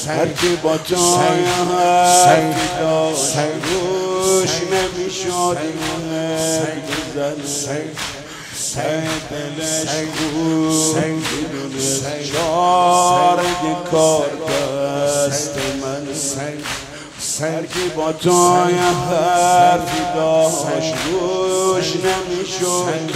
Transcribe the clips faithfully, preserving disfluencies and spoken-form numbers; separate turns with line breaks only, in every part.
هر کی با تو حرفی داشت روش نمیشد بزن دلش بود میدونه چاره کار دست من هر کی با تو حرفی داشت روش نمیشد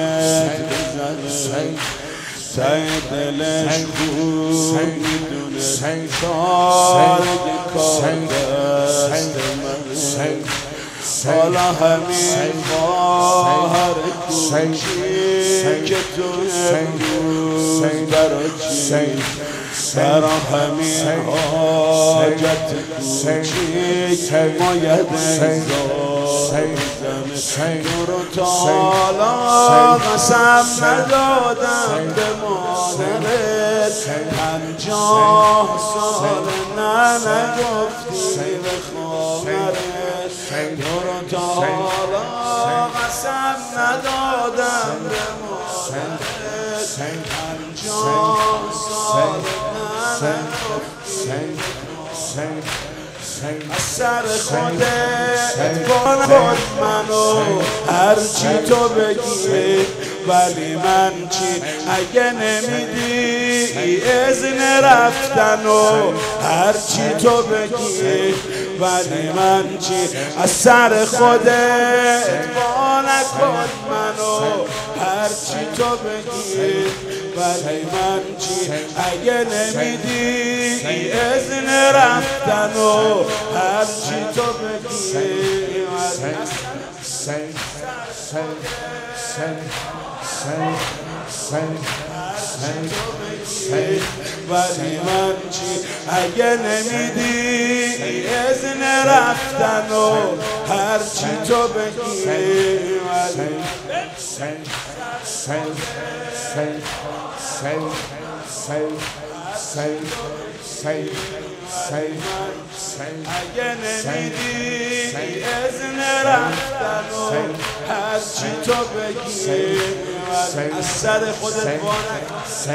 بزن سعی دلش بود میدونه چاره کار دست من حالا همین خواهر کوچی که تو امروز برا چی برا همین حاجت کوچی که باید انزار بزنه تو رو تا حالا قسم ندادم به مادرت پنجاه سال نه نگفتی به خواهرت تو رو تا حالا قسم ندادم به مادرت پنجاه سال نه نگفتی از سر خودت کن منو هرچی تو بگی ولی من چی اگه نمیدی اذن رفتن و هرچی تو بگی ولی من چی از سر خودت با نکن منو هرچی تو بگی ولی من چی اگه نمیدی اذن رفتن و هرچی تو بگی ولی من چی اگه نمیدی اذن رفتن و هرچی تو بگی اگه نمیدی اذن رفتن و هرچی تو بگی از سر خودت بانک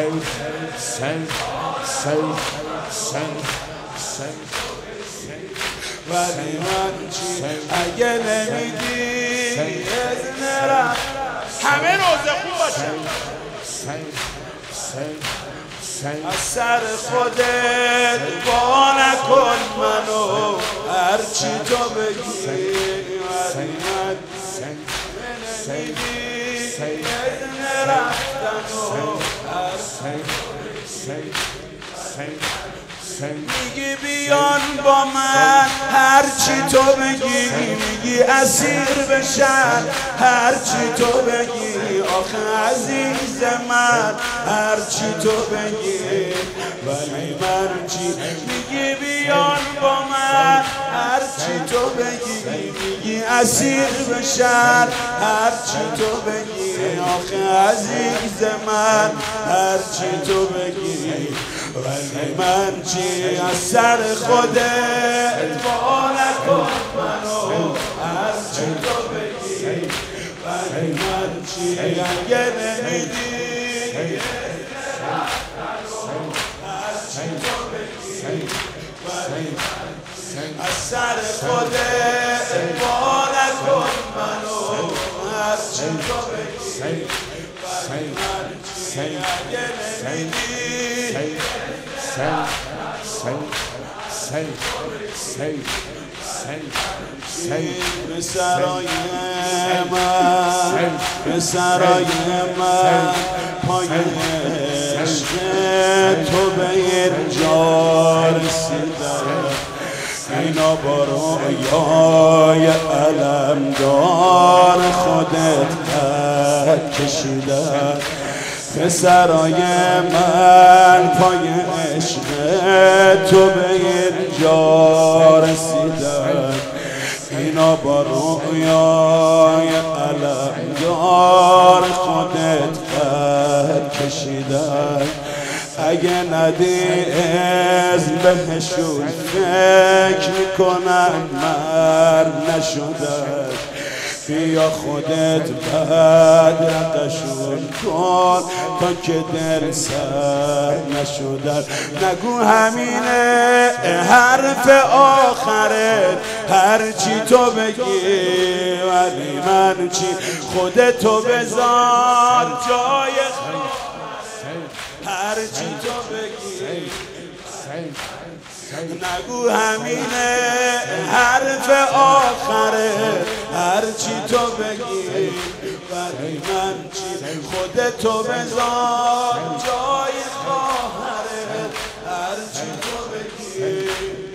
ولی من چی اگه نمیدی اذن رفتن همه روزه خوب باشه از سر خودت با نکن منو هرچی تو بگی ولی من نمیدی اذن رفتن و میگی بیان با من هرچی تو بگی میگی اسیر بشن هرچی تو بگی آخه عزیز من هرچی تو بگی ولی من چی میگی بیان با من هرچی تو بگی میگی اسیر بشن هرچی تو بگی آخه عزیز من هرچی تو بگی ولی من چی از سر خودت با نکن منو هرچی تو بگی ولی من چی اگه نمیدی هرچی تو بگی ولی از سر خودت با نکن منو هرچی تو بگی ولی من چی اگه نمیدی به سرای من به سرای من پای عشق تو به اینجا رسیدم اینا با رویای علمدار خودت قد کشیدن پسرای من پای عشق تو به اینجا رسیدن اینا با رویای علمدار خودت قد کشیدن اگه ندی از بهشون فکر میکنن مرد نشدن بیا خودت بدرقشون کن تا که دل سر نشدن. نگو همینه حرف آخره هرچی تو بگی، ولی من چی؟ خودتو بذار جای هرچی تو بگی. نگو همینه حرف آخره هرچی تو بگی، ولی من چی؟ خودتو بذار جای خواهره هرچی تو بگی.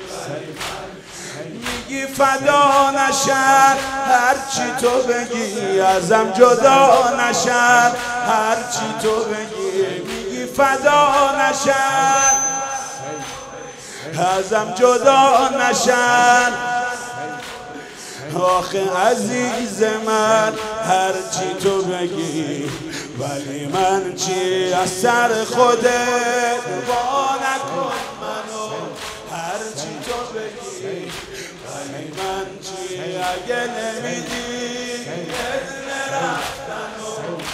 میگی فدا نشن هرچی تو بگی، ازم جدا نشن هرچی تو بگی. میگی فدا نشن ازم جدا نشن. آخه عزیز من هرچی تو بگی، ولی من چی؟ از سر خودت وا نکن منو هرچی تو بگی، ولی من چی؟ اگه نمیدی اذن رفتنو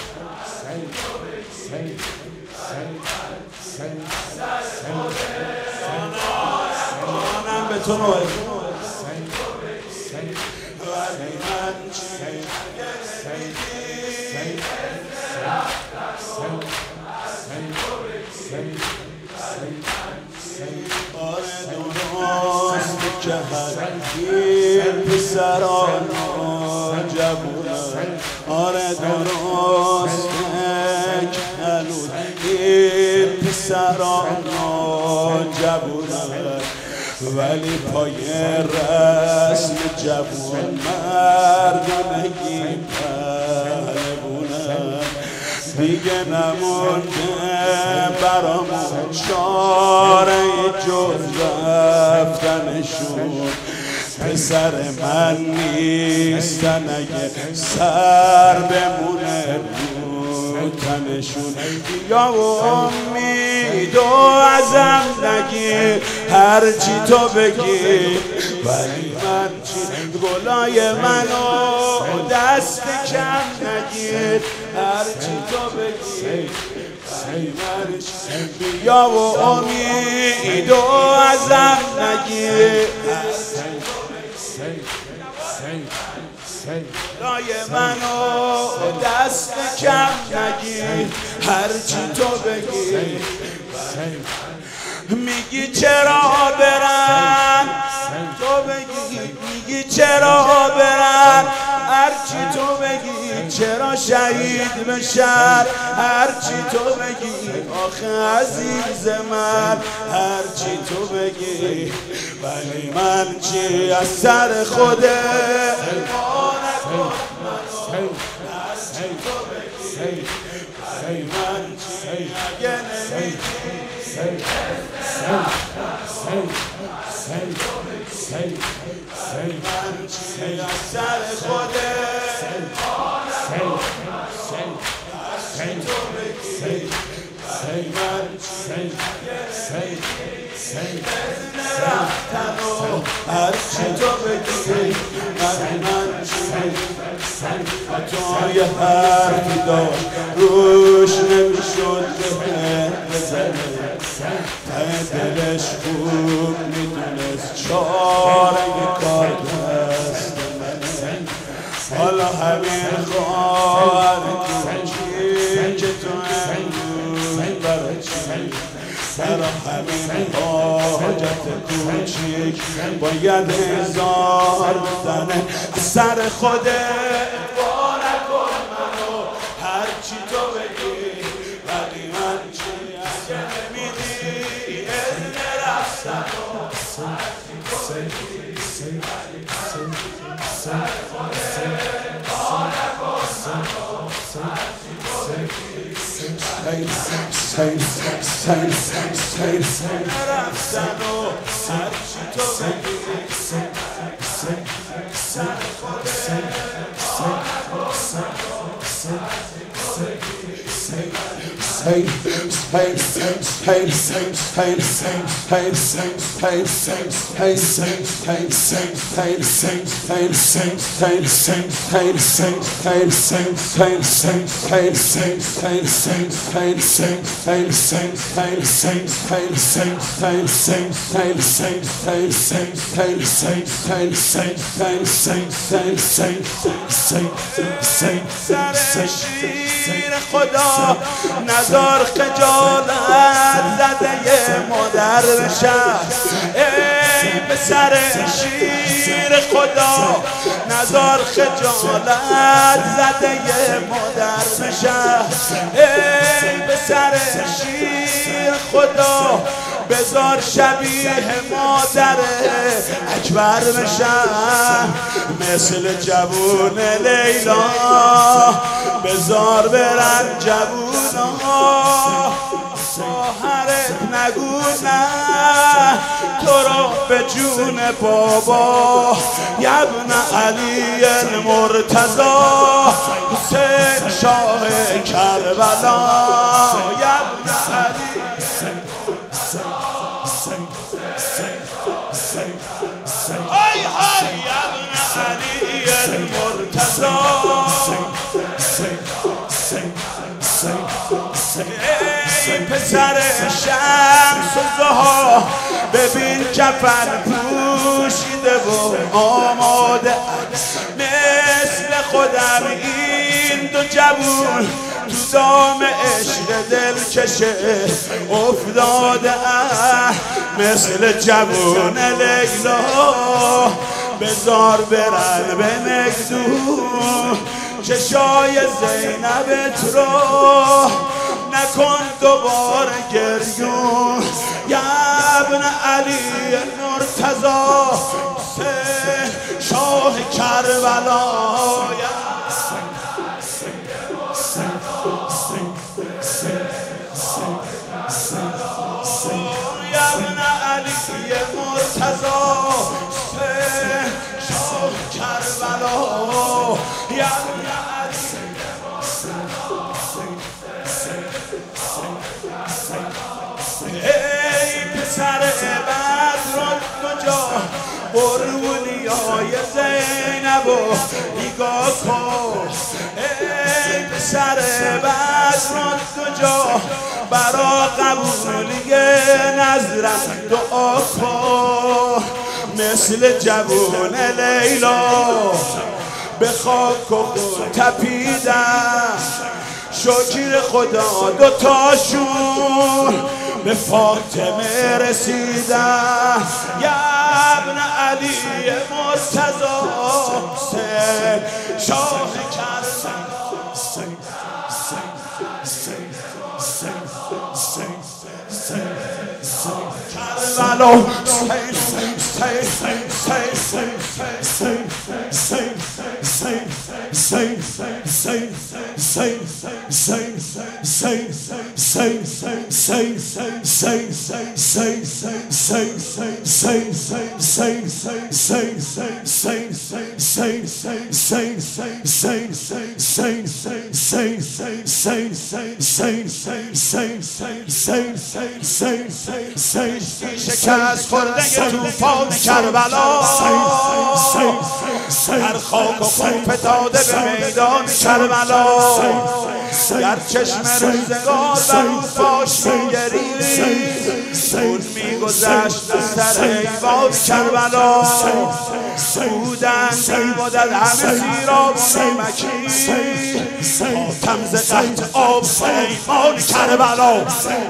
جانم به تو نوه، ولی من چی؟ اگه نمیدی آره درست که هرگیر پسران جوونن، آره درست که هنوزگیر پسران جوونن، ولی پای رسم جوون مردانگی پهلوونن. دیگه نمونده برامون چاره جز رفتنشون. پسر من نیستن اگه سر بمونه رو تنشون. یا و امید و ازم نگیر هرچی تو بگی، ولی من چی؟ گلای منو دست کم نگیر هرچی تو بگی، ولی من چی؟ بیا و امید و ازم نگیر گلای منو دست کم نگیر هرچی تو بگی. میگی چرا برن تو بگی، میگی چرا برن هرچی تو بگی، چرا شهید بشن هرچی تو بگی. آخه عزیز من هرچی تو بگی، ولی من چی؟ از سر خودت وا نکن منو هرچی تو بگی، ولی من چی؟ اگه نمیدی من چی؟ از سر خودت وا نکن هرچی تو بگی، ولی من چی؟ اذن رفتنو هرچی تو بگی، ولی من چی؟ تو یه حرفی داشت روش نمیشد بهت بزنه، ته دلش خوب میدونست چاره کار دست منه. حالا همین خواهر کوچیک که تو امروز برای چی؟ سر همین حاجت کوچیک باید هزار بزنه سر خودت وا نکن منو هرچی تو بگی، ولی من چی؟ اگه نمیدی اذن رفتنو هرچی تو بگی، ولی من چی؟ سر خودت وا نکن منو هرچی تو بگی. Say, say, say, say, say, رفتنو هرچی تو بگی، say, say, say, say, say, say, say, say, شیر خدا نزار خجالت زده مادر بشم ای پسر شیر خدا نزار خجالت زده مادر بشم ای پسر شیر خدا بزار شبیه مادر اکبر بشم مثل جوون لیلا بزار برن جوونا خواهرت نگو نه تو رو به جون بابا یبن علی المرتضی حسین شاه کربلا یبن علی ای های یبن علی المرتضی ای پسر شمس و ضحی ببین کفن پوشیده و آماده مثل خودم این دو جوون تو دام عشق دلکشه افتاده مثل جوون لیلا بزار برن به مگدون چشای زینبت رو نکن دوباره گریون یبن علی مرتضی حسین شاه کربلا یبن علی مرتضی حسین شاه کربلا یبن ای پسر بدر کجا قربونی های زینب و نگاه کن ای پسر بدر کجا برا قبولی نظرم دعا کن مثل جوون لیلا به خاک و خون تپیدم شکر خدا دوتاشون به فاطمه رسیدن یبن علی مرتضی حسین شاه کربلا شکست خورده توفان کربلا در خاک و خون فتاده به میدان کربلا در چشم روزگار بر او فاش میگرید اون میگذشت از سر ایوان کربلا بودند میبودد همه سیراب و نمکی حاتم ز قحط آب ایوان کربلا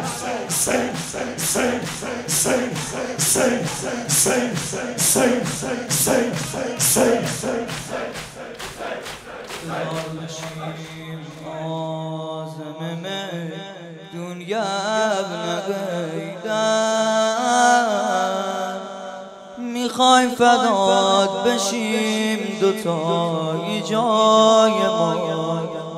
آزم من دنیا نگیدن میخوایم فدات بشیم دوتایی جای ما